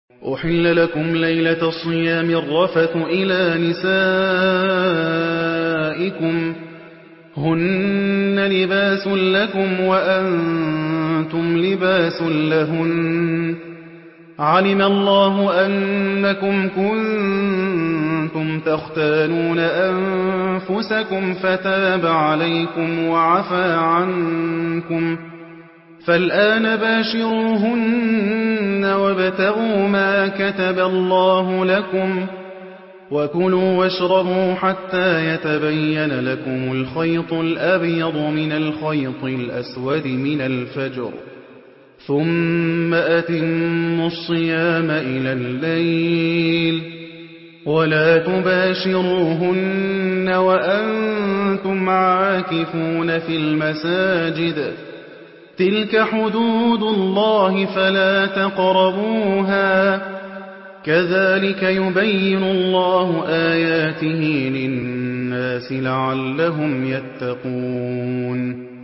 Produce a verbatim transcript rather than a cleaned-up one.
أُحِلَّ لَكُمْ لَيْلَةَ الصِّيَامِ الرَّفَثُ إِلَىٰ نِسَائِكُمْ ۚ هُنَّ لِبَاسٌ لَّكُمْ وَأَنتُمْ لِبَاسٌ لَّهُنَّ ۗ عَلِمَ اللَّهُ أَنَّكُمْ كُنتُمْ تَخْتَانُونَ أَنفُسَكُمْ فَتَابَ عَلَيْكُمْ وَعَفَا عَنكُمْ ۖ فَالْآنَ بَاشِرُوهُنَّ وَابْتَغُوا مَا كَتَبَ اللَّهُ لَكُمْ ۚ وَكُلُوا وَاشْرَبُوا حَتَّىٰ يَتَبَيَّنَ لَكُمُ الْخَيْطُ الْأَبْيَضُ مِنَ الْخَيْطِ الْأَسْوَدِ مِنَ الْفَجْرِ ۖ ثُمَّ أَتِمُّوا الصِّيَامَ إِلَى اللَّيْلِ ۚ وَلَا تُبَاشِرُوهُنَّ وَأَنتُمْ عَاكِفُونَ فِي الْمَسَاجِدِ ۗ تِلْكَ حُدُودُ اللَّهِ فَلَا تَقْرَبُوهَا ۗ كَذَٰلِكَ يُبَيِّنُ اللَّهُ آيَاتِهِ لِلنَّاسِ لَعَلَّهُمْ يَتَّقُونَ